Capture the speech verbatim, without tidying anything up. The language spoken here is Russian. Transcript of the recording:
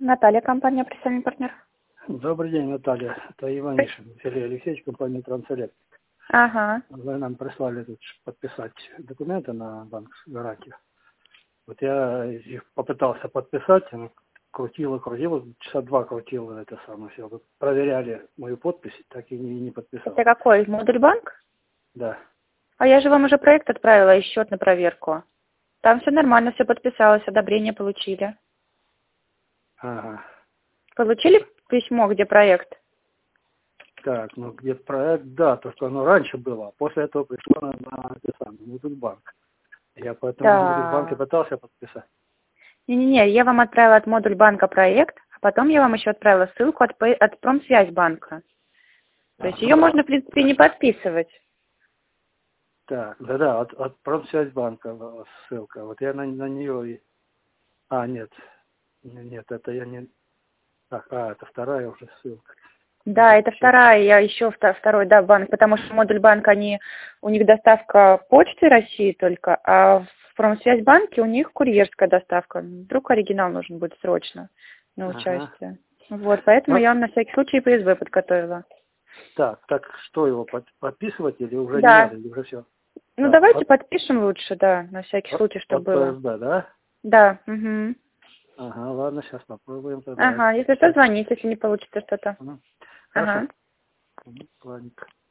Наталья, компания «Профессиональный партнер». Добрый день, Наталья. Это Иванишин Сергей Алексеевич, компания «Трансэлект». Ага. Вы нам прислали тут подписать документы на банк гарантию. Вот я их попытался подписать, ну, крутила, крутила, часа два крутила это самое все. Вот проверяли мою подпись, так и не, не подписал. Это какой? Модуль банк? Да. А я же вам уже проект отправила и счет на проверку. Там все нормально, все подписалось, одобрение получили. Ага. Получили письмо, где проект? Так, ну где проект, да, то, что оно раньше было, а после этого пришло на, на это самое, Модуль банк. Я поэтому в Модуль банке Да. пытался подписать. Не-не-не, я вам отправила от Модуль банка проект, а потом я вам еще отправила ссылку от, П- от Промсвязьбанка. То есть Ага. ее можно, в принципе, не подписывать. Так, да-да, от, от Промсвязьбанка э, ссылка. Вот я на, на нее и... А, нет. Н- Нет, это я не... Так, а, это вторая уже ссылка. Да, Значит, это сейчас. вторая, я еще вто- второй, да, банк, потому что модуль банк, они, у них доставка почты России только, а в Промсвязьбанке у них курьерская доставка. Вдруг оригинал нужен будет срочно на Ага. участие. Вот, поэтому Ну, я вам на всякий случай П С Б подготовила. так, так что его под- подписывать или уже не Да. надо, или уже все? Ну, Так, давайте от, подпишем лучше, да, на всякий от, случай, чтобы от было. П С Б, да? Да, угу. Ага, ладно, сейчас попробуем тогда. Ага, если что, Все. звоните, если не получится что-то. Хорошо. Ага. Мгм, ладненько.